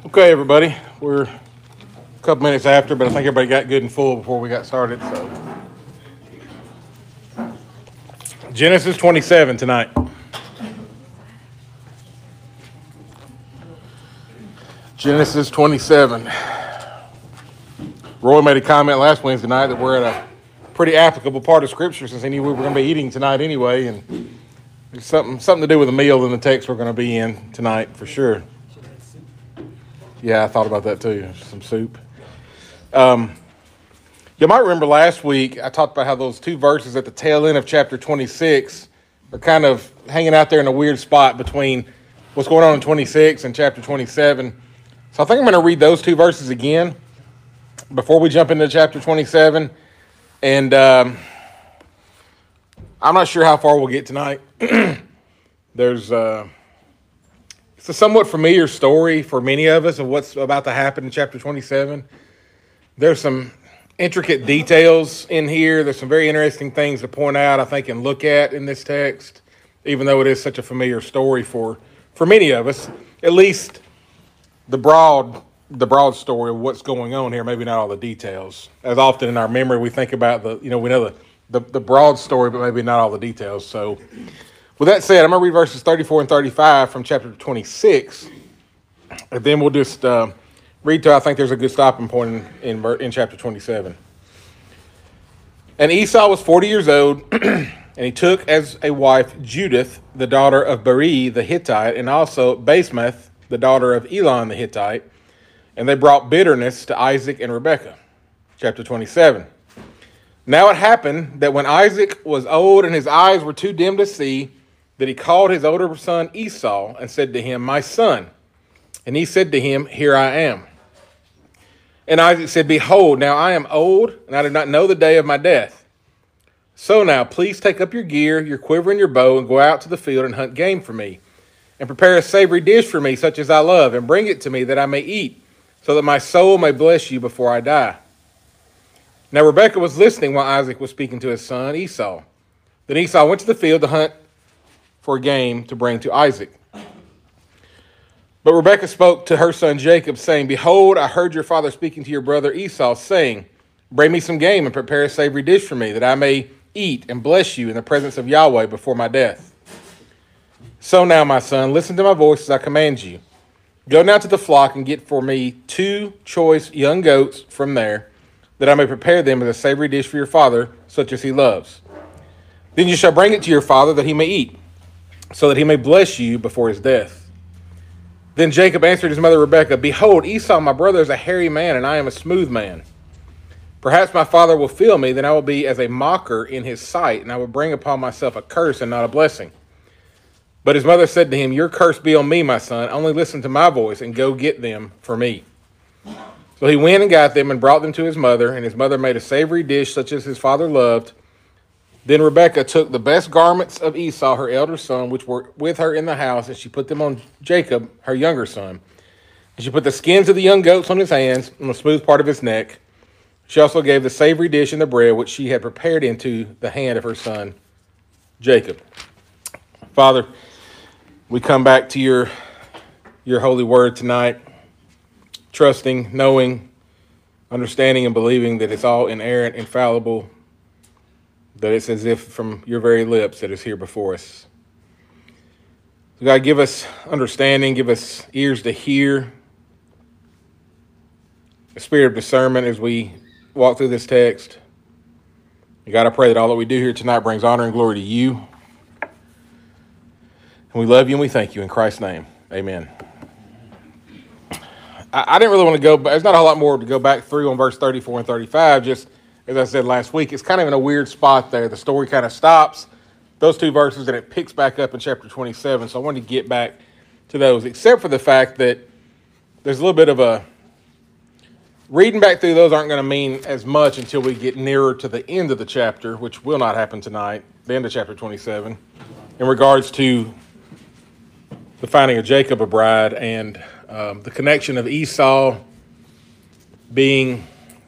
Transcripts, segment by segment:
Okay, everybody, we're a couple minutes after, but I think everybody got good and full before we got started. So, Genesis 27 tonight. Genesis 27. Roy made a comment last Wednesday night that we're at a pretty applicable part of Scripture since he knew we were going to be eating tonight anyway, and there's something to do with the meal in the text we're going to be in tonight for sure. Yeah, I thought about that too. Some soup. You might remember last week I talked about how those two verses at the tail end of chapter 26 are kind of hanging out there in a weird spot between what's going on in 26 and chapter 27. So I think I'm going to read those two verses again before we jump into chapter 27. And I'm not sure how far we'll get tonight. It's a somewhat familiar story for many of us of what's about to happen in chapter 27. There's some intricate details in here. There's some very interesting things to point out, I think, and look at in this text, even though it is such a familiar story for many of us. At least the broad story of what's going on here, maybe not all the details. As often in our memory, we think about we know the broad story, but maybe not all the details. So with that said, I'm going to read verses 34 and 35 from chapter 26, and then we'll just read to, I think there's a good stopping point in chapter 27. And Esau was 40 years old, and he took as a wife Judith, the daughter of Beri the Hittite, and also Basemath, the daughter of Elon the Hittite, and they brought bitterness to Isaac and Rebekah. Chapter 27. Now it happened that when Isaac was old and his eyes were too dim to see, that he called his older son Esau and said to him, "My son." And he said to him, "Here I am." And Isaac said, "Behold, now I am old, and I do not know the day of my death. So now, please take up your gear, your quiver, and your bow, and go out to the field and hunt game for me, and prepare a savory dish for me, such as I love, and bring it to me that I may eat, so that my soul may bless you before I die." Now Rebekah was listening while Isaac was speaking to his son Esau. Then Esau went to the field to hunt for game to bring to Isaac. But Rebekah spoke to her son Jacob, saying, "Behold, I heard your father speaking to your brother Esau, saying, 'Bring me some game and prepare a savory dish for me, that I may eat and bless you in the presence of Yahweh before my death.' So now, my son, listen to my voice as I command you. Go now to the flock and get for me 2 choice young goats from there, that I may prepare them as a savory dish for your father, such as he loves. Then you shall bring it to your father, that he may eat, so that he may bless you before his death." Then Jacob answered his mother Rebekah, "Behold, Esau my brother is a hairy man, and I am a smooth man. Perhaps my father will feel me, then I will be as a mocker in his sight, and I will bring upon myself a curse and not a blessing." But his mother said to him, "Your curse be on me, my son. Only listen to my voice, and go get them for me." So he went and got them and brought them to his mother, and his mother made a savory dish such as his father loved. Then Rebekah took the best garments of Esau, her elder son, which were with her in the house, and she put them on Jacob, her younger son. And she put the skins of the young goats on his hands, on the smooth part of his neck. She also gave the savory dish and the bread, which she had prepared, into the hand of her son Jacob. Father, we come back to your holy word tonight, trusting, knowing, understanding, and believing that it's all inerrant, infallible, that it's as if from your very lips that is here before us. So God, give us understanding, give us ears to hear, a spirit of discernment as we walk through this text. And God, I pray that all that we do here tonight brings honor and glory to you. And we love you and we thank you in Christ's name. Amen. I didn't really want to go, but there's not a whole lot more to go back through on verse 34 and 35. Just as I said last week, it's kind of in a weird spot there. The story kind of stops, those 2 verses, and it picks back up in chapter 27. So I wanted to get back to those, except for the fact that there's a little bit of a reading back through those aren't going to mean as much until we get nearer to the end of the chapter, which will not happen tonight, the end of chapter 27, in regards to the finding of Jacob a bride and the connection of Esau being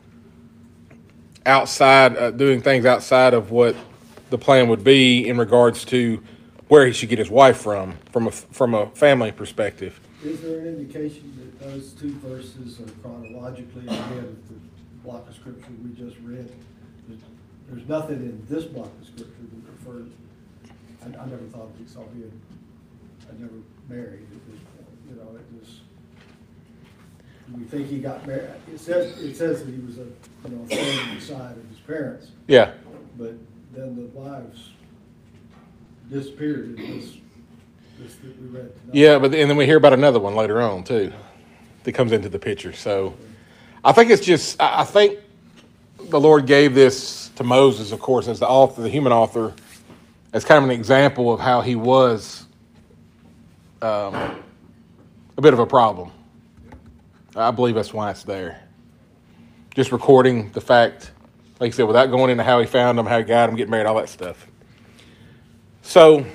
outside, doing things outside of what the plan would be in regards to where he should get his wife from a family perspective. Is there an indication that those two verses are chronologically ahead of the block of scripture we just read? There's nothing in this block of scripture that refers. I never thought of Esau being. I never married at this point. You know, it was. We think he got married. It says that he was a thorn in the side of his parents. Yeah. But then the wives disappeared in this that we read tonight. Yeah, and then we hear about another one later on too, that comes into the picture. So, I think it's just. I think the Lord gave this to Moses, of course, as the author, the human author, as kind of an example of how he was a bit of a problem. I believe that's why it's there. Just recording the fact, like I said, without going into how he found them, how he got them, getting married, all that stuff. So,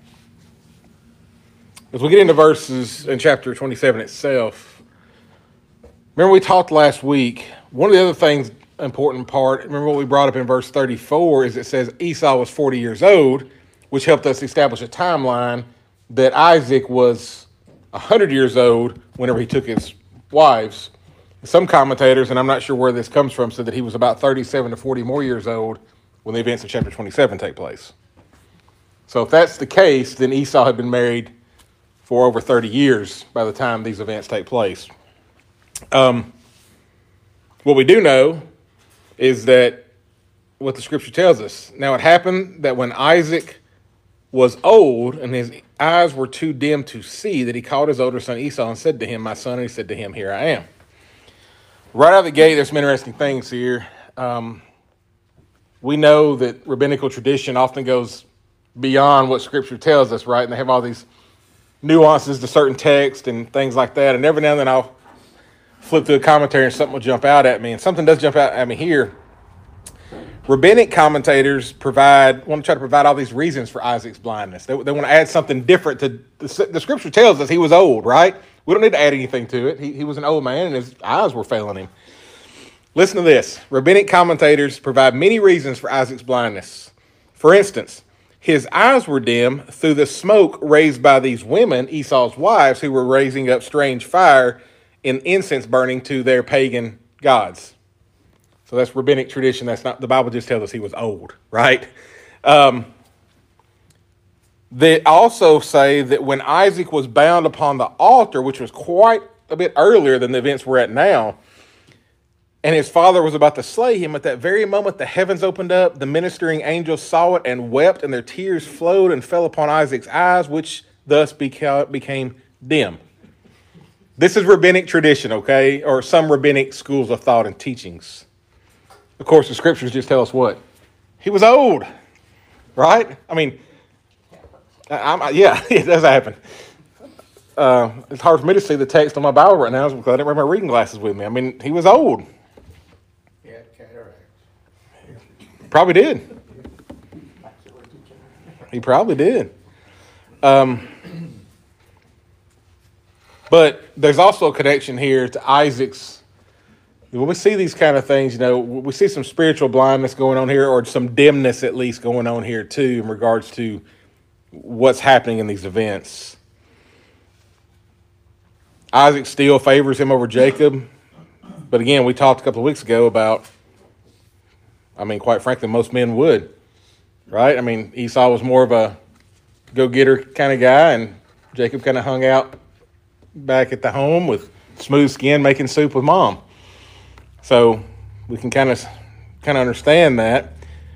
as we get into verses in chapter 27 itself, remember we talked last week, one of the other things, important part, remember what we brought up in verse 34, is it says Esau was 40 years old, which helped us establish a timeline that Isaac was 100 years old whenever he took his wives. Some commentators, and I'm not sure where this comes from, said that he was about 37 to 40 more years old when the events of chapter 27 take place. So if that's the case, then Esau had been married for over 30 years by the time these events take place. What we do know is that what the scripture tells us. Now it happened that when Isaac was old and his eyes were too dim to see, that he called his older son Esau and said to him, "My son," and he said to him, "Here I am." Right out of the gate, there's some interesting things here. We know that rabbinical tradition often goes beyond what scripture tells us, right? And they have all these nuances to certain texts and things like that. And every now and then I'll flip through a commentary and something will jump out at me. And something does jump out at me here. Rabbinic commentators want to try to provide all these reasons for Isaac's blindness. They want to add something different to the scripture tells us he was old, right? We don't need to add anything to it. He was an old man and his eyes were failing him. Listen to this. Rabbinic commentators provide many reasons for Isaac's blindness. For instance, his eyes were dim through the smoke raised by these women, Esau's wives, who were raising up strange fire in incense burning to their pagan gods. So that's rabbinic tradition. That's not, the Bible just tells us he was old, right? They also say that when Isaac was bound upon the altar, which was quite a bit earlier than the events we're at now, and his father was about to slay him, at that very moment the heavens opened up, the ministering angels saw it and wept, and their tears flowed and fell upon Isaac's eyes, which thus became dim. This is rabbinic tradition, okay? Or some rabbinic schools of thought and teachings. Of course, the scriptures just tell us what? He was old, right? I mean, yeah, it does happen. It's hard for me to see the text on my Bible right now because I didn't bring my reading glasses with me. I mean, he was old. He had cataracts. Probably did. He probably did. But there's also a connection here to Isaac's. When we see these kind of things, we see some spiritual blindness going on here, or some dimness at least going on here too, in regards to what's happening in these events. Isaac still favors him over Jacob. But again, we talked a couple of weeks ago about, quite frankly, most men would, right? Esau was more of a go-getter kind of guy, and Jacob kind of hung out back at the home with smooth skin, making soup with mom. So we can kind of understand that.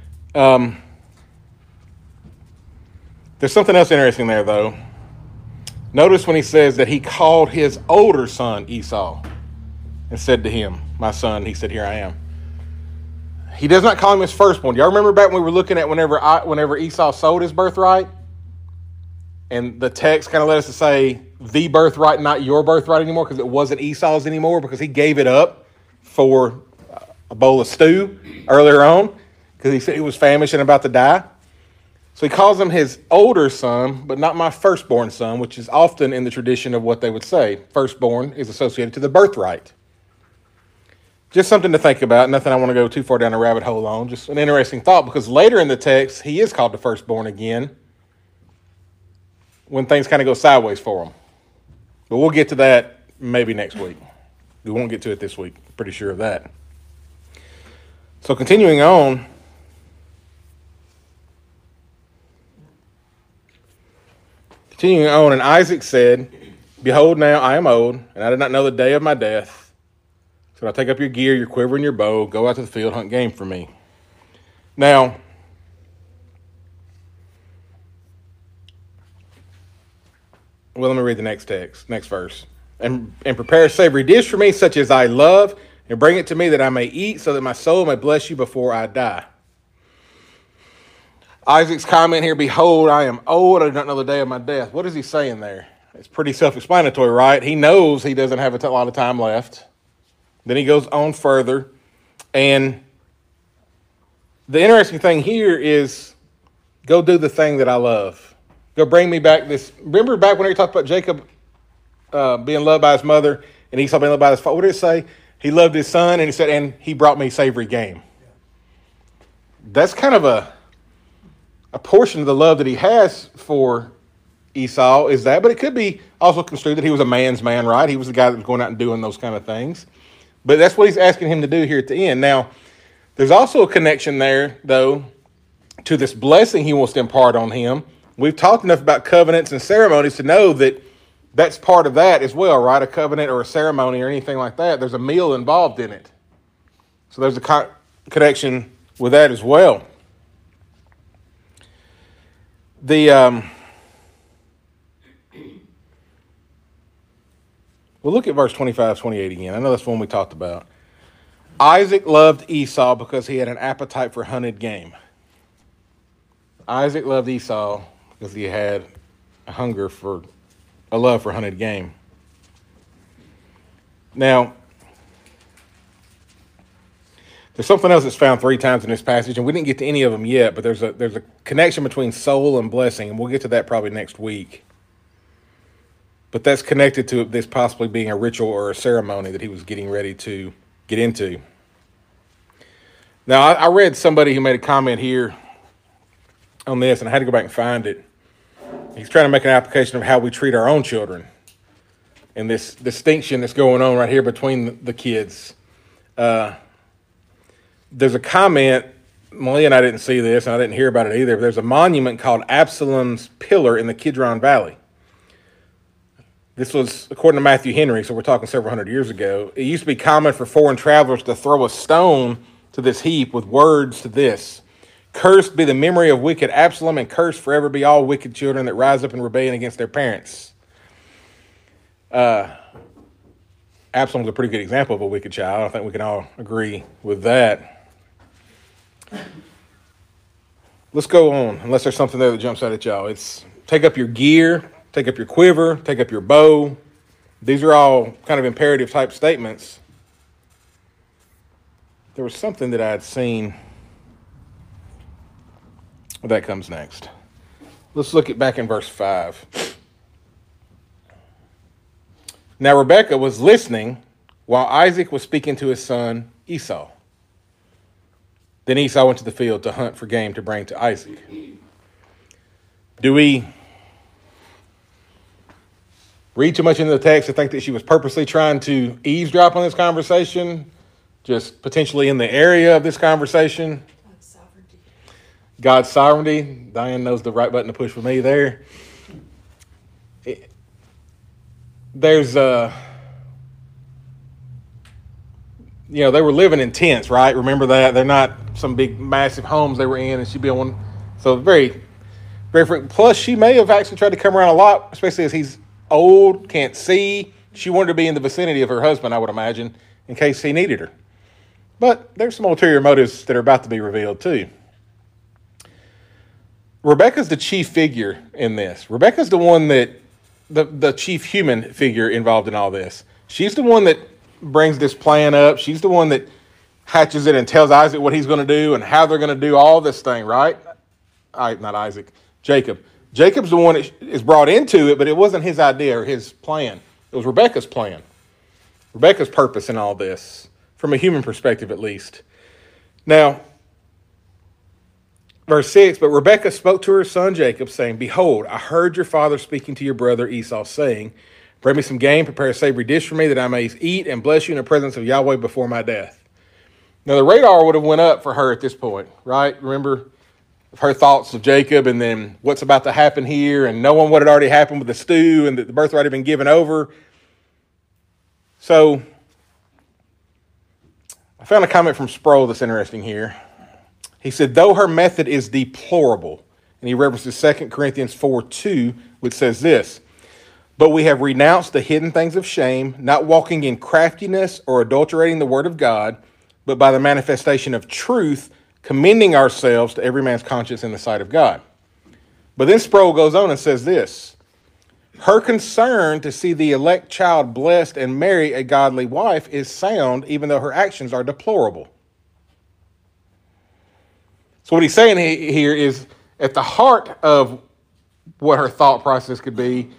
There's something else interesting there, though. Notice when he says that he called his older son Esau and said to him, "My son," he said, "Here I am." He does not call him his firstborn. Y'all remember back when we were looking at whenever Esau sold his birthright? And the text kind of led us to say the birthright, not your birthright anymore, because it wasn't Esau's anymore, because he gave it up for a bowl of stew earlier on, because he said he was famished and about to die. So he calls him his older son, but not my firstborn son, which is often in the tradition of what they would say. Firstborn is associated to the birthright. Just something to think about. Nothing I want to go too far down a rabbit hole on. Just an interesting thought, because later in the text, he is called the firstborn again when things kind of go sideways for him. But we'll get to that maybe next week. We won't get to it this week. Pretty sure of that. So continuing on. And Isaac said, Behold, now I am old, and I did not know the day of my death. So I'll take up your gear, your quiver, and your bow, go out to the field, hunt game for me. Now, well, let me read the next verse. And prepare a savory dish for me, such as I love, and bring it to me that I may eat, so that my soul may bless you before I die. Isaac's comment here, behold, I am old, I do not know the day of my death. What is he saying there? It's pretty self-explanatory, right? He knows he doesn't have a lot of time left. Then he goes on further. And the interesting thing here is, go do the thing that I love. Go bring me back this. Remember back when he talked about Jacob being loved by his mother and Esau being loved by his father? What did it say? He loved his son, and he said, and he brought me savory game. That's kind of a portion of the love that he has for Esau is that, but it could be also construed that he was a man's man, right? He was the guy that was going out and doing those kind of things. But that's what he's asking him to do here at the end. Now, there's also a connection there, though, to this blessing he wants to impart on him. We've talked enough about covenants and ceremonies to know that that's part of that as well, right? A covenant or a ceremony or anything like that. There's a meal involved in it. So there's a connection with that as well. We'll look at verse 25, 28 again. I know that's one we talked about. Isaac loved Esau because he had an appetite for hunted game. Isaac loved Esau because he had a love for hunted game. Now, there's something else that's found 3 times in this passage, and we didn't get to any of them yet, but there's a connection between soul and blessing, and we'll get to that probably next week. But that's connected to this possibly being a ritual or a ceremony that he was getting ready to get into. Now, I read somebody who made a comment here on this, and I had to go back and find it. He's trying to make an application of how we treat our own children and this distinction that's going on right here between the kids. There's a comment, Malia and I didn't see this, and I didn't hear about it either, but there's a monument called Absalom's Pillar in the Kidron Valley. This was, according to Matthew Henry, so we're talking several hundred years ago. It used to be common for foreign travelers to throw a stone to this heap with words to this: Cursed be the memory of wicked Absalom, and cursed forever be all wicked children that rise up in rebellion against their parents. Absalom's a pretty good example of a wicked child. I think we can all agree with that. Let's go on, unless there's something there that jumps out at y'all. It's take up your gear, take up your quiver, take up your bow. These are all kind of imperative type statements. There was something that I had seen. That comes next. Let's look at back in verse 5. Now Rebekah was listening while Isaac was speaking to his son Esau. Then Esau went to the field to hunt for game to bring to Isaac. Do we read too much into the text to think that she was purposely trying to eavesdrop on this conversation? Just potentially in the area of this conversation? God's sovereignty. Diane knows the right button to push for me there. There's they were living in tents, right? Remember that? They're not some big, massive homes they were in, and she'd be on one. So very, very frequent. Plus, she may have actually tried to come around a lot, especially as he's old, can't see. She wanted to be in the vicinity of her husband, I would imagine, in case he needed her. But there's some ulterior motives that are about to be revealed, too. Rebekah's the chief figure in this. Rebekah's the one that, the chief human figure involved in all this. She's the one that brings this plan up. She's the one that hatches it and tells Isaac what he's going to do and how they're going to do all this thing, right? Not Isaac, Jacob. Jacob's the one that is brought into it, but it wasn't his idea or his plan. It was Rebekah's plan. Rebekah's purpose in all this, from a human perspective at least. Now, verse 6, but Rebekah spoke to her son Jacob, saying, Behold, I heard your father speaking to your brother Esau, saying, Bring me some game, prepare a savory dish for me that I may eat and bless you in the presence of Yahweh before my death. Now, the radar would have went up for her at this point, right? Remember her thoughts of Jacob and then what's about to happen here and knowing what had already happened with the stew and that the birthright had been given over. So I found a comment from Sproul that's interesting here. He said, though her method is deplorable, and he references 2 Corinthians 4:2, which says this, but we have renounced the hidden things of shame, not walking in craftiness or adulterating the word of God, but by the manifestation of truth, commending ourselves to every man's conscience in the sight of God. But then Sproul goes on and says this, her concern to see the elect child blessed and marry a godly wife is sound, even though her actions are deplorable. So what he's saying here is at the heart of what her thought process could be,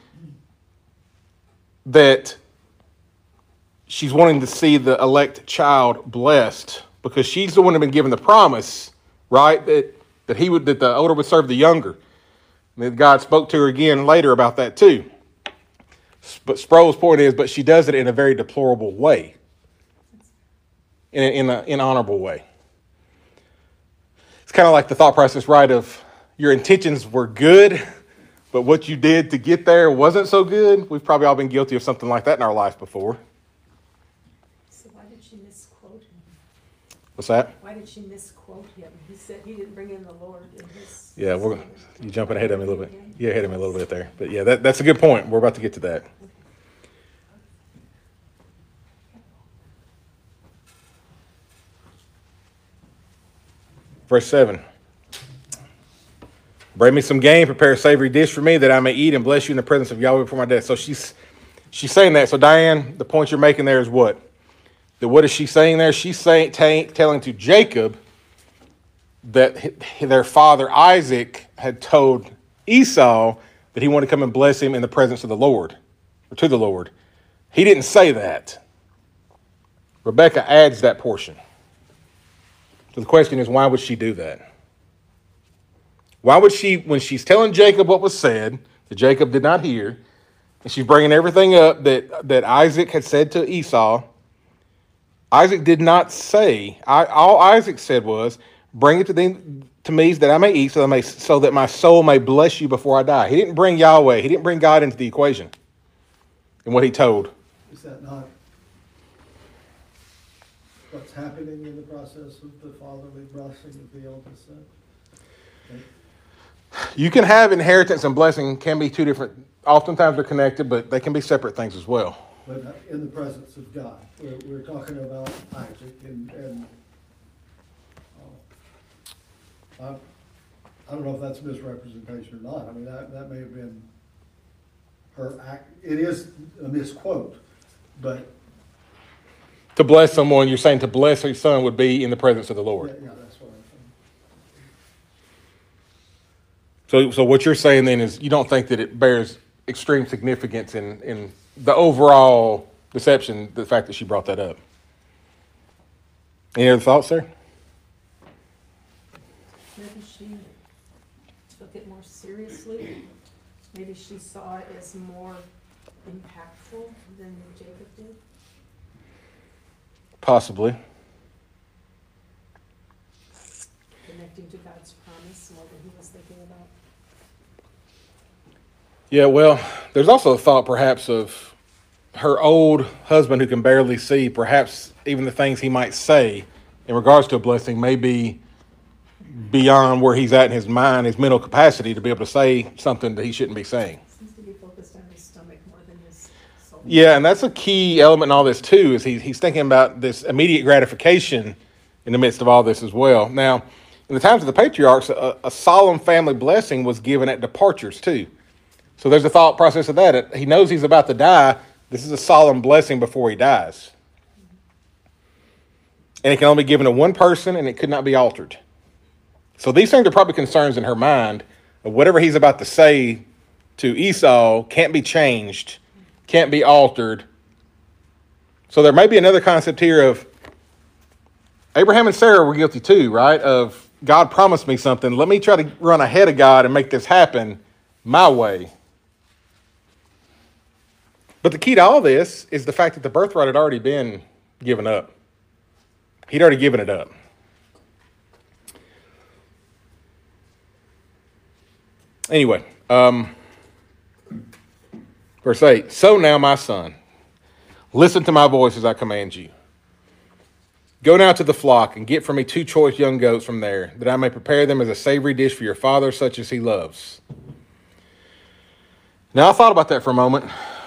that she's wanting to see the elect child blessed because she's the one who's been given the promise, right? That the older would serve the younger. And God spoke to her again later about that too. But Sproul's point is, but she does it in a very deplorable way, in an honorable way. It's kind of like the thought process, right, of your intentions were good, but what you did to get there wasn't so good. We've probably all been guilty of something like that in our life before. So why did she misquote him? What's that? Why did she misquote him? He said he didn't bring in the Lord in his... Yeah, you're jumping ahead of me a little bit. You're ahead of me a little bit there. But yeah, that's a good point. We're about to get to that. Verse 7. Bring me some game, prepare a savory dish for me that I may eat and bless you in the presence of Yahweh before my death. So she's saying that. So Diane, the point you're making there is what? That what is she saying there? She's telling to Jacob that their father Isaac had told Esau that he wanted to come and bless him in the presence of the Lord, or to the Lord. He didn't say that. Rebecca adds that portion. So the question is, why would she do that? Why would she, when she's telling Jacob what was said, that Jacob did not hear, and she's bringing everything up that Isaac had said to Esau, Isaac did not say, all Isaac said was, bring it to me that I may eat, so that my soul may bless you before I die. He didn't bring Yahweh. He didn't bring God into the equation in what he told. Is that not what's happening in the process of the fatherly blessing of the eldest son? Okay. You can have inheritance and blessing can be two different, oftentimes they're connected, but they can be separate things as well. But in the presence of God, we're talking about Isaac, and I don't know if that's misrepresentation or not. I mean, that may have been her act. It is a misquote, but To bless someone, you're saying to bless your son would be in the presence of the Lord. yeah, that's what I'm saying. So what you're saying then is you don't think that it bears extreme significance in the overall deception, the fact that she brought that up. Any other thoughts there? Maybe she took it more seriously. Maybe she saw it as more impactful than Jacob did. Possibly. Connecting to God's promise more than he was thinking about. Yeah, well, there's also a thought perhaps of her old husband who can barely see, perhaps even the things he might say in regards to a blessing may be beyond where he's at in his mind, his mental capacity to be able to say something that he shouldn't be saying. Seems to be focused on his stomach more than his soul. Yeah, and that's a key element in all this too, is he's thinking about this immediate gratification in the midst of all this as well. Now, in the times of the patriarchs, a solemn family blessing was given at departures too. So there's a thought process of that. He knows he's about to die. This is a solemn blessing before he dies. And it can only be given to one person, and it could not be altered. So these things are probably concerns in her mind of whatever he's about to say to Esau can't be changed, can't be altered. So there may be another concept here of Abraham and Sarah were guilty too, right? Of God promised me something. Let me try to run ahead of God and make this happen my way. But the key to all this is the fact that the birthright had already been given up. He'd already given it up. Anyway, verse 8. So now, my son, listen to my voice as I command you. Go now to the flock and get for me 2 choice young goats from there, that I may prepare them as a savory dish for your father, such as he loves. Now, I thought about that for a moment.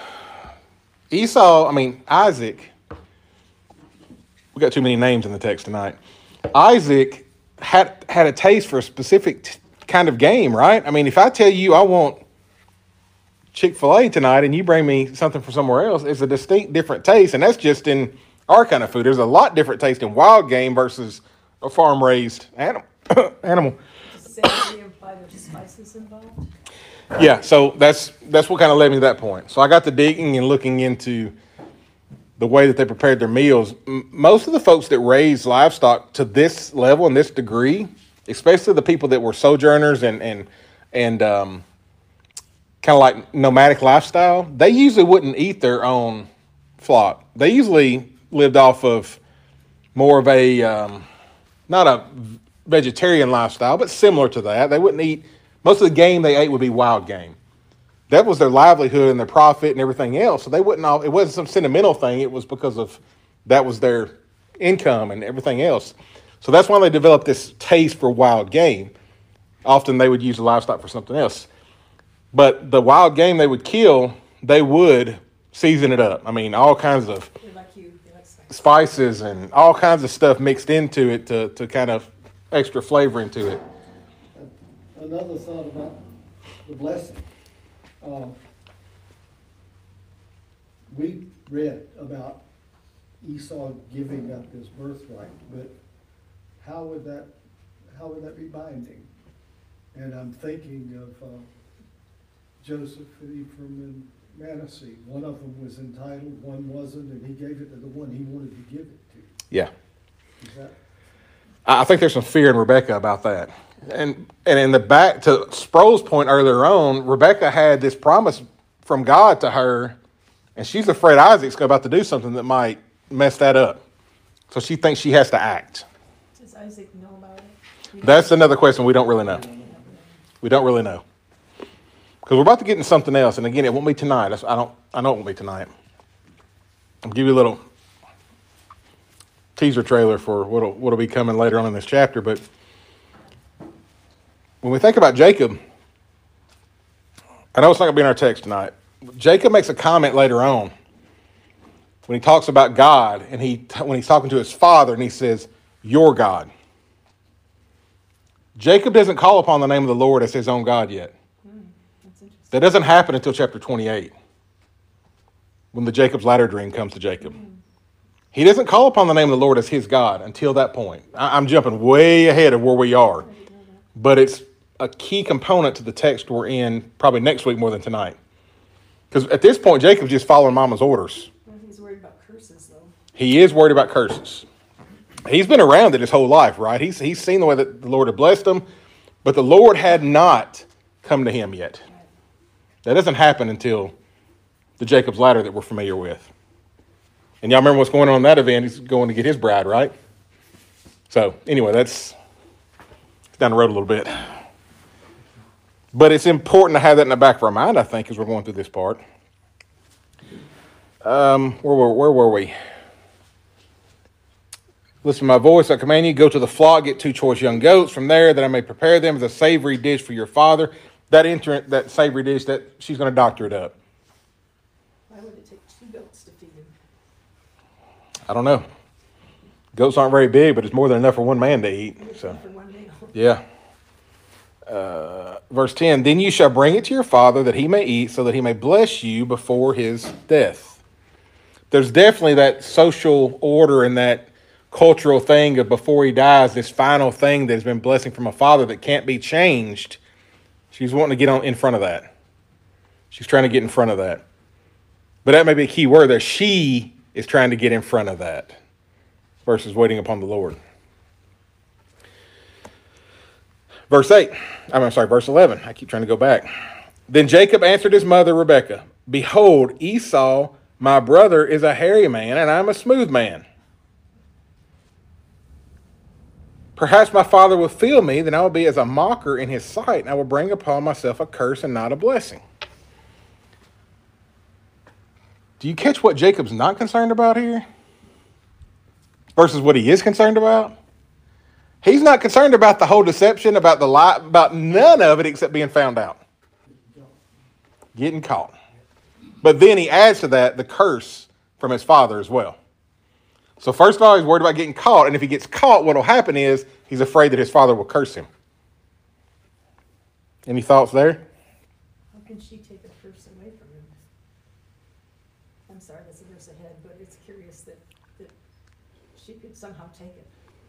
Isaac, we got too many names in the text tonight. Isaac had a taste for a specific kind of game, right? I mean, if I tell you I want Chick-fil-A tonight and you bring me something from somewhere else, it's a distinct different taste, and that's just in our kind of food. There's a lot different taste in wild game versus a farm-raised animal. Does savory imply there's spices involved? Yeah, so that's what kind of led me to that point. So I got to digging and looking into the way that they prepared their meals. Most of the folks that raised livestock to this level and this degree, especially the people that were sojourners and kind of like nomadic lifestyle, they usually wouldn't eat their own flock. They usually lived off of more of a, not a vegetarian lifestyle, but similar to that. They wouldn't eat, most of the game they ate would be wild game. That was their livelihood and their profit and everything else. So they wouldn't all, it wasn't some sentimental thing. It was because of, that was their income and everything else. So that's why they developed this taste for wild game. Often they would use the livestock for something else. But the wild game they would kill, they would season it up. I mean, all kinds of spices and all kinds of stuff mixed into it to kind of extra flavor into it. Another thought about the blessing. We read about Esau giving up his birthright, but how would that be binding? And I'm thinking of Joseph and Ephraim and Manasseh. One of them was entitled, one wasn't, and he gave it to the one he wanted to give it to. Yeah. Is that? I think there's some fear in Rebecca about that. And in the back, to Sproul's point earlier on, Rebecca had this promise from God to her, and she's afraid Isaac's about to do something that might mess that up. So she thinks she has to act. Does Isaac know about it? That's another question we don't really know. We don't really know. Because we're about to get into something else, and again, it won't be tonight. I know it won't be tonight. I'll give you a little teaser trailer for what'll be coming later on in this chapter, but when we think about Jacob, I know it's not going to be in our text tonight. Jacob makes a comment later on when he talks about God, and when he's talking to his father, and he says, "Your God." Jacob doesn't call upon the name of the Lord as his own God yet. That's interesting. That doesn't happen until chapter 28, when the Jacob's ladder dream comes to Jacob. He doesn't call upon the name of the Lord as his God until that point. I'm jumping way ahead of where we are, but it's a key component to the text we're in probably next week more than tonight. Because at this point, Jacob's just following Mama's orders. Well, he's worried about curses, though. He is worried about curses. He's been around it his whole life, right? He's seen the way that the Lord had blessed him, but the Lord had not come to him yet. That doesn't happen until the Jacob's ladder that we're familiar with. And y'all remember what's going on in that event? He's going to get his bride, right? So anyway, that's down the road a little bit. But it's important to have that in the back of our mind, I think, as we're going through this part. Where were we? Listen to my voice, I command you, go to the flock, get 2 choice young goats from there, that I may prepare them as a savory dish for your father. That savory dish, that she's going to doctor it up. Why would it take 2 goats to feed him? I don't know. Goats aren't very big, but it's more than enough for one man to eat. So, For one meal. yeah. Verse 10, then you shall bring it to your father that he may eat, so that he may bless you before his death. There's definitely that social order and that cultural thing of before he dies, this final thing that has been blessing from a father that can't be changed. She's wanting to get in front of that. She's trying to get in front of that. But that may be a key word there. She is trying to get in front of that versus waiting upon the Lord. Verse 11. I keep trying to go back. Then Jacob answered his mother, Rebekah, Behold, Esau, my brother, is a hairy man, and I am a smooth man. Perhaps my father will feel me, then I will be as a mocker in his sight, and I will bring upon myself a curse and not a blessing. Do you catch what Jacob's not concerned about here? Versus what he is concerned about? He's not concerned about the whole deception, about the lie, about none of it except being found out. Getting caught. But then he adds to that the curse from his father as well. So first of all, he's worried about getting caught. And if he gets caught, what will happen is he's afraid that his father will curse him. Any thoughts there? How can she take a curse away from him? I'm sorry, that's a verse ahead, but it's curious that she could somehow take it.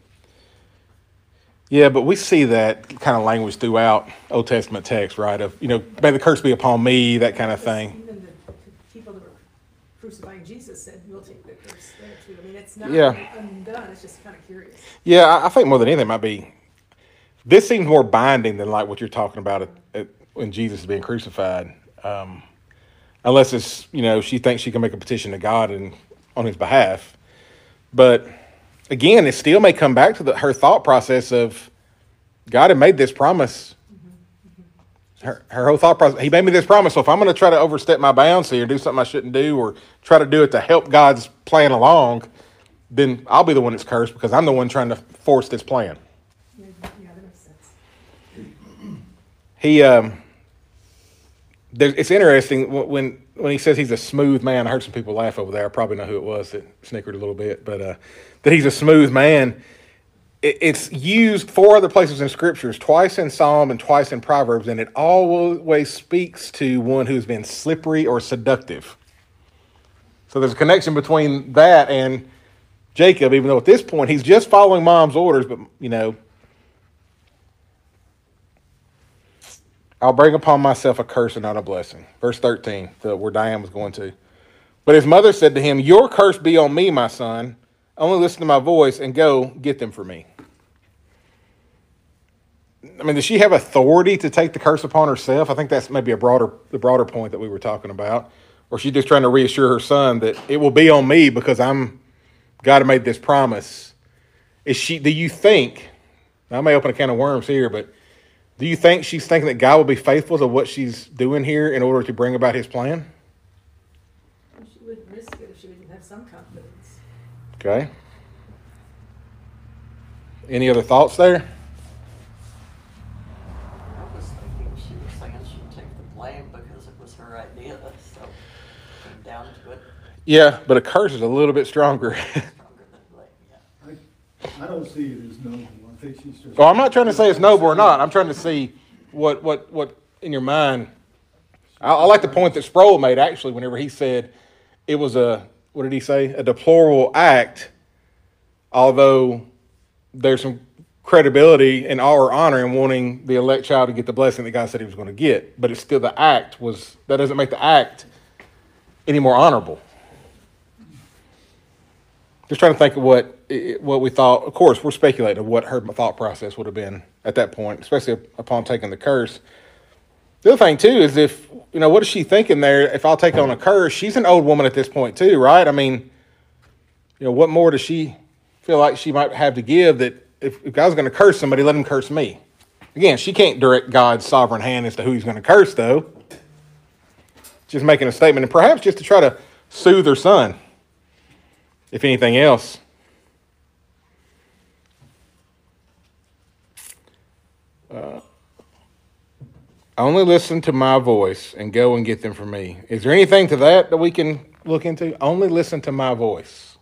Yeah, but we see that kind of language throughout Old Testament text, right? Of, may the curse be upon me, that kind of thing. Even the people that were crucifying Jesus said, we'll take the curse there too. I mean, it's not undone, it's just kind of curious. Yeah, I think more than anything it might be, this seems more binding than like what you're talking about when Jesus is being crucified. Unless it's, she thinks she can make a petition to God on his behalf. But again, it still may come back to her thought process of God had made this promise. Her whole thought process, he made me this promise, so if I'm going to try to overstep my bounds here, do something I shouldn't do, or try to do it to help God's plan along, then I'll be the one that's cursed because I'm the one trying to force this plan. Yeah, that makes sense. It's interesting when he says he's a smooth man. I heard some people laugh over there. I probably know who it was that snickered a little bit, but that he's a smooth man. It's used 4 other places in Scriptures, twice in Psalm and twice in Proverbs, and it always speaks to one who's been slippery or seductive. So there's a connection between that and Jacob, even though at this point he's just following mom's orders, but, I'll bring upon myself a curse and not a blessing. Verse 13, where Diane was going to. But his mother said to him, your curse be on me, my son. Only listen to my voice and go get them for me. I mean, does she have authority to take the curse upon herself? I think that's maybe the broader point that we were talking about. Or she's just trying to reassure her son that it will be on me because God had made this promise. Do you think, I may open a can of worms here, but do you think she's thinking that God will be faithful to what she's doing here in order to bring about his plan? She wouldn't risk it if she didn't have some confidence. Okay. Any other thoughts there? I was thinking she was saying she'd take the blame because it was her idea, so came down to it. Yeah, but a curse is a little bit stronger. Stronger than blame, yeah. I don't see it as noble. I think she's just. Well, I'm not trying to say it's noble or not. I'm trying to see what in your mind. I like the point that Sproul made, actually, whenever he said it was what did he say? A deplorable act, although there's some credibility and or honor in wanting the elect child to get the blessing that God said he was going to get. But it's still that doesn't make the act any more honorable. Just trying to think of what we thought. Of course, we're speculating of what her thought process would have been at that point, especially upon taking the curse. The other thing, too, is what is she thinking there? If I'll take on a curse, she's an old woman at this point, too, right? I mean, what more does she feel like she might have to give that if God's going to curse somebody, let him curse me? Again, she can't direct God's sovereign hand as to who he's going to curse, though. Just making a statement, and perhaps just to try to soothe her son, if anything else. Only listen to my voice and go and get them for me. Is there anything to that we can look into? Only listen to my voice.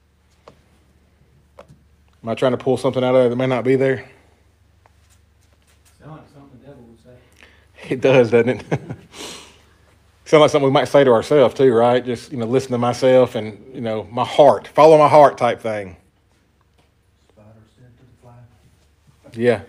Am I trying to pull something out of there that may not be there? Sound like something the devil would say. It does, doesn't it? Sound like something we might say to ourselves too, right? Just, listen to myself and, my heart. Follow my heart type thing. Spider sent to the fly. Yeah.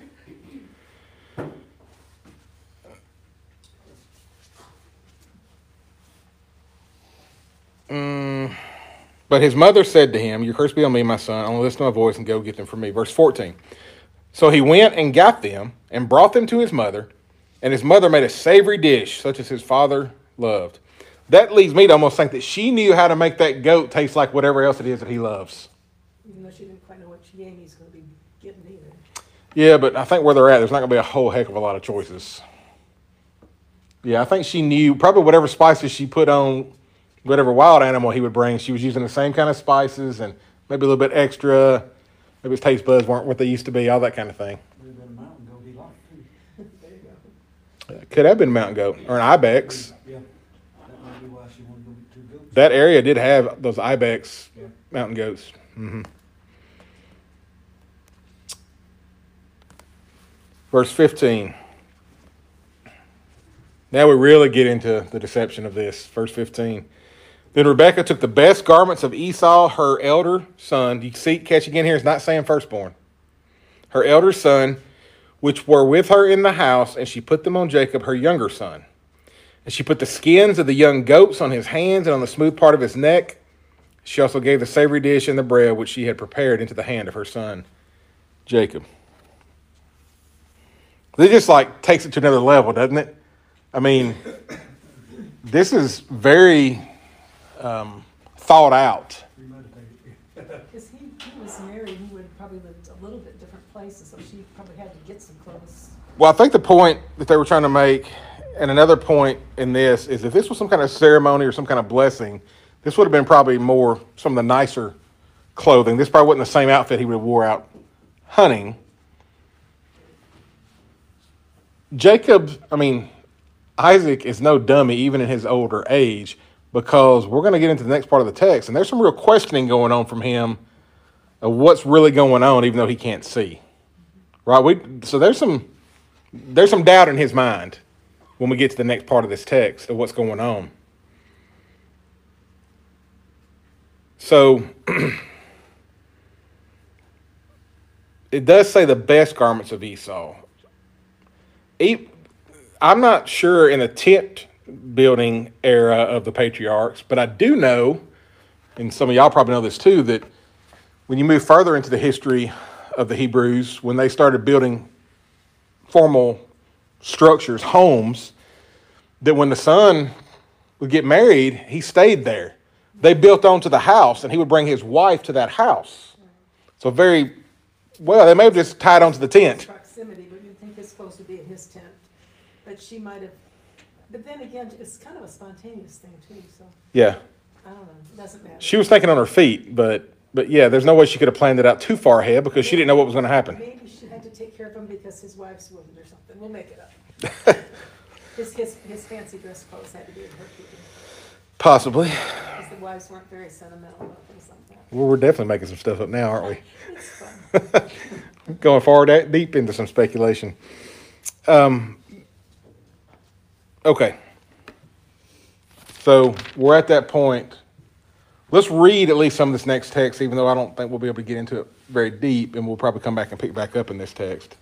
But his mother said to him, your curse be on me, my son. Only listen to my voice and go get them for me. Verse 14. So he went and got them and brought them to his mother, and his mother made a savory dish, such as his father loved. that leads me to almost think that she knew how to make that goat taste like whatever else it is that he loves. Even though she didn't quite know what Amy's gonna be getting either. Yeah, but I think where they're at, there's not going to be a whole heck of a lot of choices. Yeah, I think she knew probably whatever spices she put on whatever wild animal he would bring. She was using the same kind of spices and maybe a little bit extra. Maybe his taste buds weren't what they used to be, all that kind of thing. Would have been a mountain goat he liked too. There you go. Could have been a mountain goat or an ibex. Yeah, that might be why she wanted to go with 2 goats. That area did have those ibex Yeah. mountain goats. Verse 15. Now we really get into the deception of this. Verse 15. Then Rebekah took the best garments of Esau, her elder son. You see, catch again here, it's not saying firstborn. Her elder son, which were with her in the house, and she put them on Jacob, her younger son. And she put the skins of the young goats on his hands and on the smooth part of his neck. She also gave the savory dish and the bread which she had prepared into the hand of her son, Jacob. It just like takes it to another level, doesn't it? I mean, this is very thought out. Premeditated. Because he was married, he would have probably lived a little bit different places, so she probably had to get some clothes. Well, I think the point that they were trying to make, and another point in this, is if this was some kind of ceremony or some kind of blessing, this would have been probably more some of the nicer clothing. This probably wasn't the same outfit he would have wore out hunting. Isaac is no dummy, even in his older age, because we're going to get into the next part of the text, and there's some real questioning going on from him of what's really going on, even though he can't see. Right? So there's some doubt in his mind when we get to the next part of this text of what's going on. So it does say the best garments of Esau. I'm not sure in the tent building era of the patriarchs, but I do know, and some of y'all probably know this too, that when you move further into the history of the Hebrews, when they started building formal structures, homes, that when the son would get married, he stayed there. They built onto the house, and he would bring his wife to that house. So they may have just tied onto the tent. Proximity, but you'd think it's supposed to be in his tent. But she might have, but then again, it's kind of a spontaneous thing too, so Yeah. I don't know, it doesn't matter. She was thinking on her feet, but yeah, there's no way she could have planned it out too far ahead because she didn't know what was going to happen. Maybe she had to take care of him because his wife's wounded or something. We'll make it up. His fancy dress clothes had to be in her keeping. Possibly. Because the wives weren't very sentimental about things like that. Well, we're definitely making some stuff up now, aren't we? It's fun. Going far deep into some speculation. Okay. So we're at that point. Let's read at least some of this next text, even though I don't think we'll be able to get into it very deep, and we'll probably come back and pick back up in this text.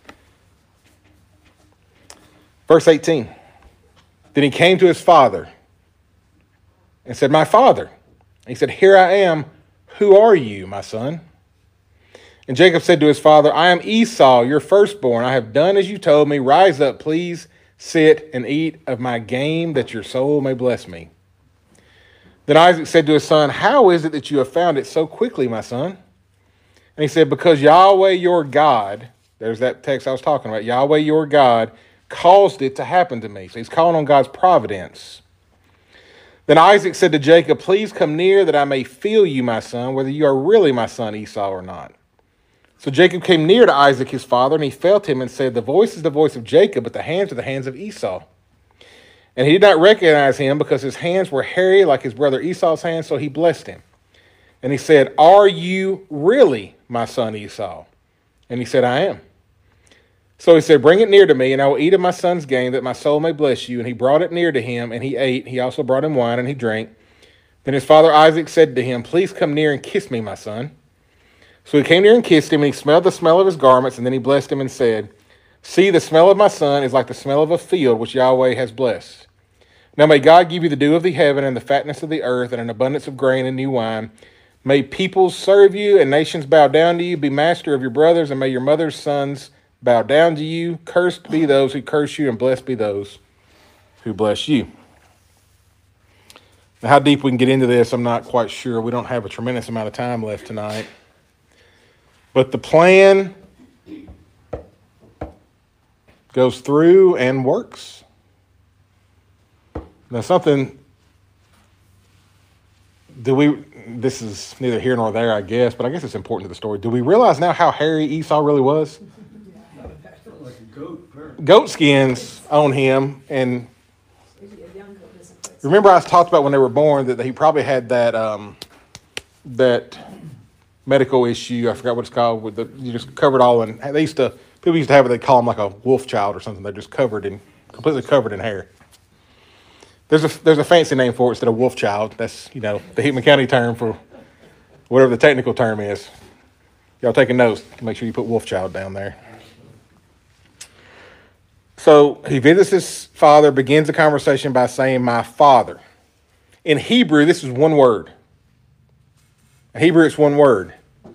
Verse 18. Then he came to his father and said, "My father." And he said, "Here I am. Who are you, my son?" And Jacob said to his father, "I am Esau, your firstborn. I have done as you told me. Rise up, please. Sit and eat of my game, that your soul may bless me." Then Isaac said to his son, "How is it that you have found it so quickly, my son?" And he said, "Because Yahweh your God," there's that text I was talking about, "Yahweh your God caused it to happen to me." So he's calling on God's providence. Then Isaac said to Jacob, "Please come near that I may feel you, my son, whether you are really my son Esau or not." So Jacob came near to Isaac his father, and he felt him and said, "The voice is the voice of Jacob, but the hands are the hands of Esau." And he did not recognize him because his hands were hairy like his brother Esau's hands, so he blessed him. And he said, "Are you really my son Esau?" And he said, "I am." So he said, "Bring it near to me, and I will eat of my son's game, that my soul may bless you." And he brought it near to him, and he ate. He also brought him wine, and he drank. Then his father Isaac said to him, "Please come near and kiss me, my son." So he came near and kissed him, and he smelled the smell of his garments, and then he blessed him and said, "See, the smell of my son is like the smell of a field which Yahweh has blessed. Now may God give you the dew of the heaven and the fatness of the earth and an abundance of grain and new wine. May peoples serve you and nations bow down to you. Be master of your brothers, and may your mother's sons bow down to you. Cursed be those who curse you, and blessed be those who bless you." Now, how deep we can get into this, I'm not quite sure. We don't have a tremendous amount of time left tonight. But the plan goes through and works. Now, this is neither here nor there, I guess, but I guess it's important to the story. Do we realize now how hairy Esau really was? Like a goat, apparently. Goat skins on him, and Maybe a young goat isn't quite. remember I talked about when they were born that he probably had that medical issue. I forgot what it's called. You just covered all in. People used to have it. They call them like a wolf child or something. They're just completely covered in hair. There's a fancy name for it instead of wolf child. That's the Hickman County term for whatever the technical term is. Y'all taking notes? Make sure you put wolf child down there. So he visits his father, begins the conversation by saying, "My father." In Hebrew, this is one word. In Hebrew, it's one word.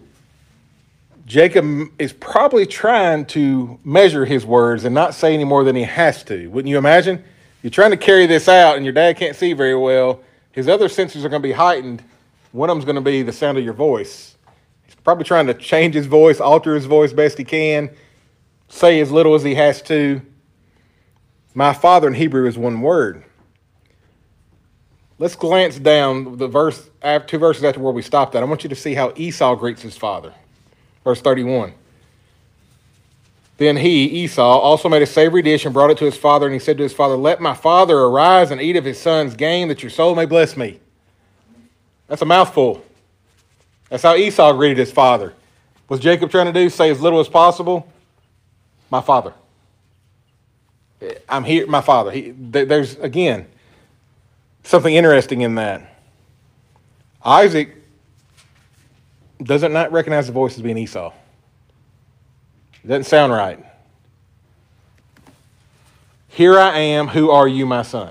Jacob is probably trying to measure his words and not say any more than he has to. Wouldn't you imagine? You're trying to carry this out and your dad can't see very well. His other senses are going to be heightened. One of them's going to be the sound of your voice. He's probably trying to change his voice, alter his voice best he can, say as little as he has to. My father in Hebrew is one word. Let's glance down the verse, 2 verses after where we stopped at. I want you to see how Esau greets his father. Verse 31. Then he, Esau, also made a savory dish and brought it to his father, and he said to his father, "Let my father arise and eat of his son's game, that your soul may bless me." That's a mouthful. That's how Esau greeted his father. Was Jacob trying to do? Say as little as possible? My father. I'm here, my father. There's, again, something interesting in that. Isaac doesn't not recognize the voice as being Esau. It doesn't sound right. "Here I am, who are you, my son?"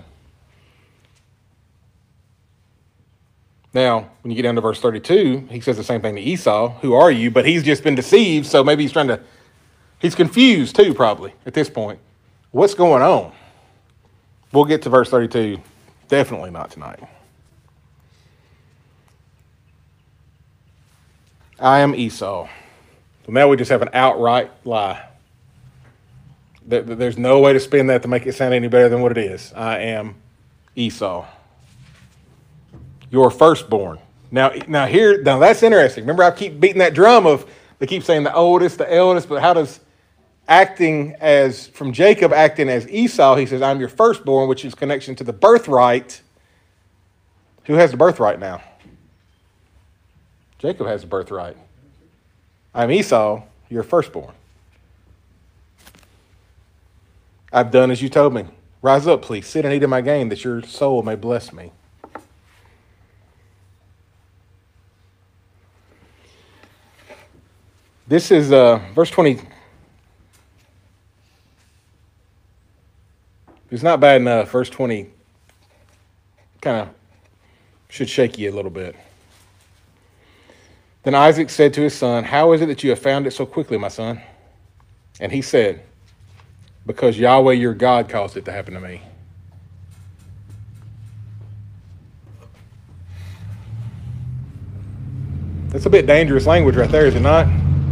Now, when you get down to verse 32, he says the same thing to Esau, "Who are you?" But he's just been deceived, so maybe he's confused too, probably, at this point. What's going on? We'll get to verse 32. Definitely not tonight. "I am Esau." So now we just have an outright lie. There's no way to spin that to make it sound any better than what it is. I am Esau, your firstborn. Now that's interesting. Remember, I keep beating that drum of they keep saying the oldest, the eldest, but how does from Jacob acting as Esau, he says, "I'm your firstborn," which is connection to the birthright. Who has the birthright now? Jacob has the birthright. "I'm Esau, your firstborn. I've done as you told me. Rise up, please. Sit and eat of my game, that your soul may bless me." This is verse 20. It's not bad enough. Verse 20 kind of should shake you a little bit. "Then Isaac said to his son, 'How is it that you have found it so quickly, my son?' And he said, 'Because Yahweh your God caused it to happen to me.'" That's a bit dangerous language right there, is it not?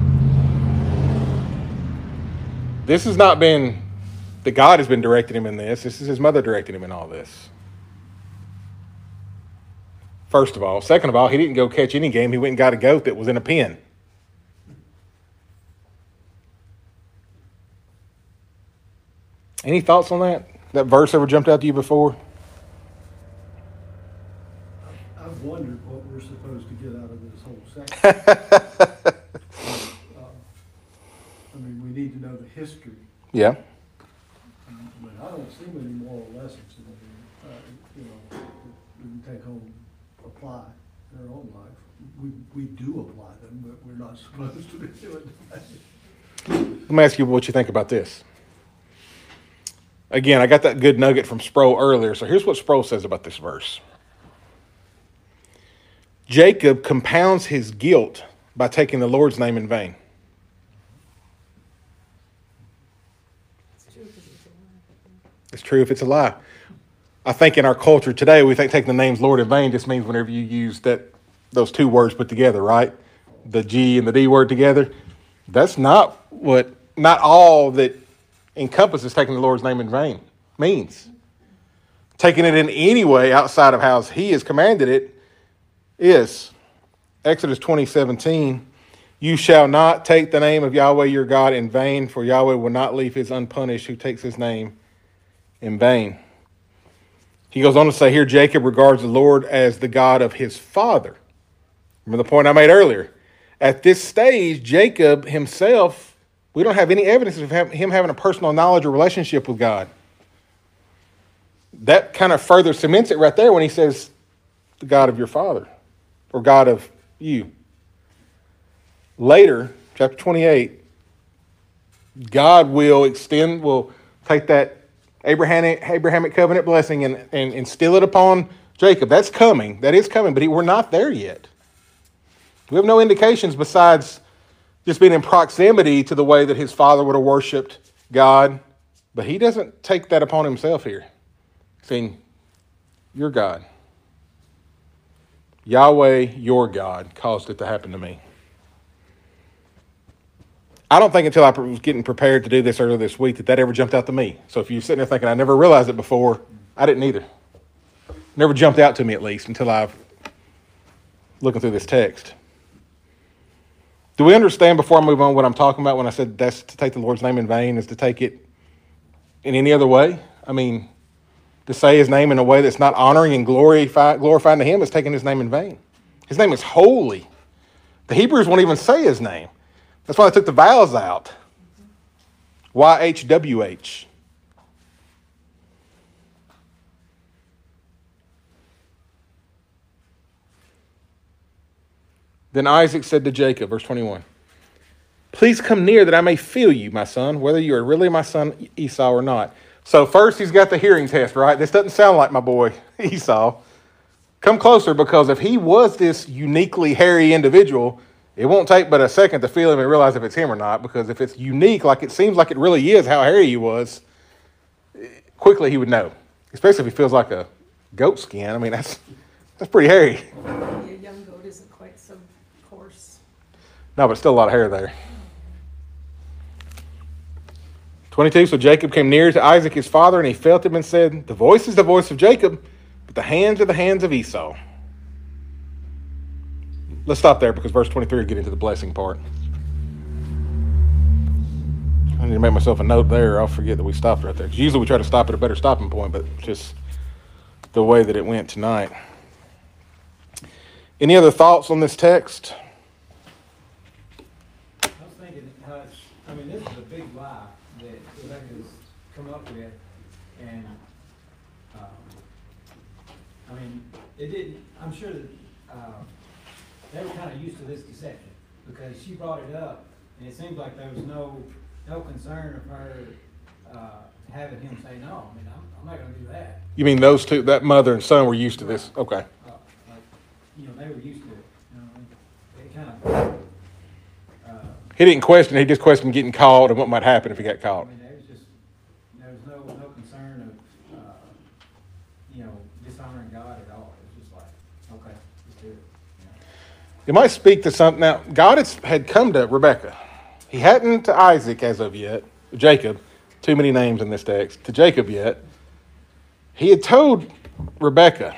This has not been that God has been directing him in this. This is his mother directing him in all this. First of all. Second of all, he didn't go catch any game. He went and got a goat that was in a pen. Any thoughts on that? That verse ever jumped out to you before? I've wondered what we're supposed to get out of this whole section. I mean, we need to know the history. Yeah. I mean, I don't see many moral lessons in it, that we can take home, apply in our own life. We do apply them, but we're not supposed to be doing that. Let me ask you what you think about this. Again, I got that good nugget from Sproul earlier, so here's what Sproul says about this verse. Jacob compounds his guilt by taking the Lord's name in vain. It's true because it's a lie. It's true if it's a lie. I think in our culture today, we think taking the names Lord in vain just means whenever you use those two words put together, right? The G and the D word together. That's not all that encompasses taking the Lord's name in vain means. Taking it in any way outside of how he has commanded it is. Exodus 20:17, you shall not take the name of Yahweh your God in vain, for Yahweh will not leave his unpunished who takes his name in vain. He goes on to say here, Jacob regards the Lord as the God of his father. Remember the point I made earlier. At this stage, Jacob himself, we don't have any evidence of him having a personal knowledge or relationship with God. That kind of further cements it right there when he says, the God of your father, or God of you. Later, chapter 28, God will take that Abrahamic covenant blessing and instill it upon Jacob. That's coming. That is coming, but we're not there yet. We have no indications besides just being in proximity to the way that his father would have worshipped God. But he doesn't take that upon himself here. Saying, your God. Yahweh, your God, caused it to happen to me. I don't think until I was getting prepared to do this earlier this week that ever jumped out to me. So if you're sitting there thinking, I never realized it before, I didn't either. Never jumped out to me at least until I've looking through this text. Do we understand before I move on what I'm talking about when I said that's to take the Lord's name in vain is to take it in any other way? I mean, to say his name in a way that's not honoring and glorifying to him is taking his name in vain. His name is holy. The Hebrews won't even say his name. That's why they took the vowels out. YHWH. Then Isaac said to Jacob, verse 21, please come near that I may feel you, my son, whether you are really my son Esau or not. So first he's got the hearing test, right? This doesn't sound like my boy Esau. Come closer, because if he was this uniquely hairy individual, it won't take but a second to feel him and realize if it's him or not, because if it's unique, like it seems like it really is how hairy he was, quickly he would know, especially if he feels like a goat skin. I mean, that's pretty hairy. A young goat isn't quite so coarse. No, but still a lot of hair there. 22, so Jacob came near to Isaac his father, and he felt him and said, the voice is the voice of Jacob, but the hands are the hands of Esau. Let's stop there because verse 23 will get into the blessing part. I need to make myself a note there. I'll forget that we stopped right there. Because usually we try to stop at a better stopping point, but just the way that it went tonight. Any other thoughts on this text? I was thinking how this is a big lie that Rebecca's come up with, and it didn't. I'm sure that they were kind of used to this deception because she brought it up, and it seems like there was no concern of her having him say no. I mean, I'm not going to do that. You mean those two, that mother and son, were used to this? Okay. They were used to it. It kind of. He didn't question. He just questioned getting caught and what might happen if he got caught. There was no concern of dishonoring God at all. It was just like, okay, let's do it. It might speak to something. Now, God had come to Rebekah. He hadn't to Isaac as of yet. Jacob, too many names in this text. To Jacob yet. He had told Rebekah.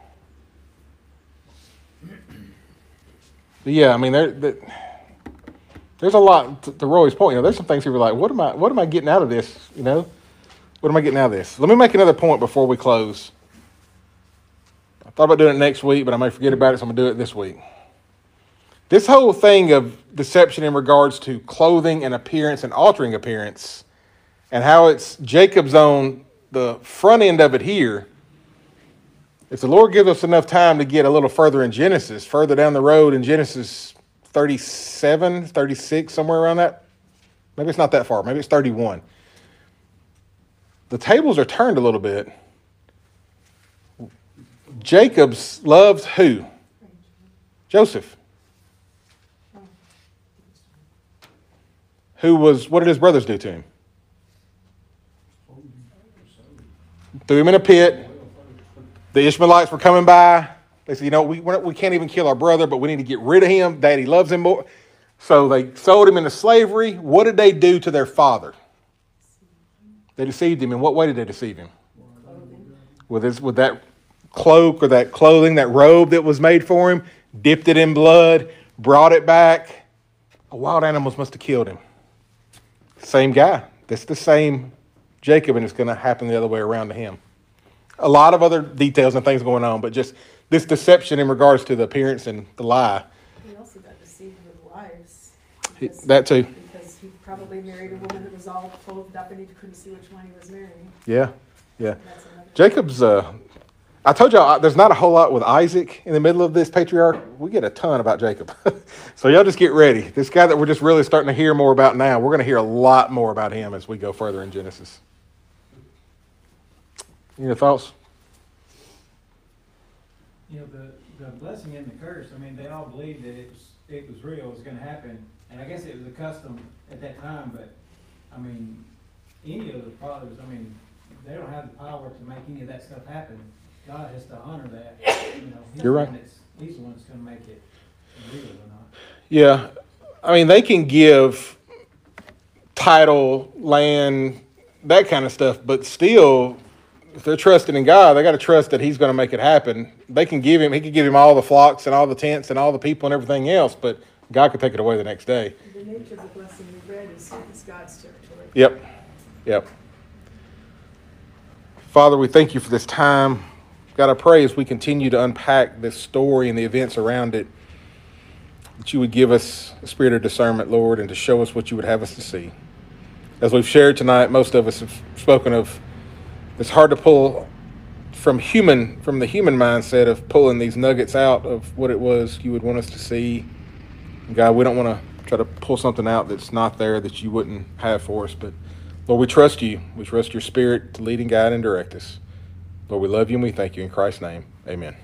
But yeah, I mean, there's a lot to Roy's point. There's some things people are like, what am I getting out of this? What am I getting out of this? Let me make another point before we close. I thought about doing it next week, but I may forget about it, so I'm going to do it this week. This whole thing of deception in regards to clothing and appearance and altering appearance, and how it's Jacob's on the front end of it here, if the Lord gives us enough time to get a little further in Genesis, further down the road in Genesis 37, 36, somewhere around that, maybe it's not that far, maybe it's 31. The tables are turned a little bit. Jacob's loved who? Joseph. What did his brothers do to him? Threw him in a pit, The Ishmaelites were coming by. They said, we can't even kill our brother, but we need to get rid of him. Daddy loves him more. So they sold him into slavery. What did they do to their father? They deceived him. In what way did they deceive him? With that cloak or that clothing, that robe that was made for him, dipped it in blood, brought it back. A wild animals must have killed him. Same guy. That's the same Jacob, and it's going to happen the other way around to him. A lot of other details and things going on, but just this deception in regards to the appearance and the lie. He also got deceived with wives. That too. Because he probably married a woman that was all clothed up and he couldn't see which one he was marrying. Yeah. That's another. Jacob's, I told y'all, there's not a whole lot with Isaac in the middle of this patriarch. We get a ton about Jacob. So y'all just get ready. This guy that we're just really starting to hear more about now, we're going to hear a lot more about him as we go further in Genesis. Any thoughts? You know, the blessing and the curse, I mean, they all believed that it was real, it was gonna happen. And I guess it was a custom at that time, but, I mean, any of the fathers, I mean, they don't have the power to make any of that stuff happen. God has to honor that, you know. You're right. He's the one that's gonna make it real or not. Yeah. I mean, they can give title, land, that kind of stuff, but still, if they're trusting in God, they got to trust that he's going to make it happen. He could give him all the flocks and all the tents and all the people and everything else, but God could take it away the next day. The nature of the blessing we read is God's territory. Yep. Father, we thank you for this time. God, I pray as we continue to unpack this story and the events around it, that you would give us a spirit of discernment, Lord, and to show us what you would have us to see. As we've shared tonight, most of us have spoken of it's hard to pull from the human mindset of pulling these nuggets out of what it was you would want us to see. And God, we don't want to try to pull something out that's not there that you wouldn't have for us. But Lord, we trust you. We trust your spirit to lead and guide and direct us. Lord, we love you and we thank you in Christ's name. Amen.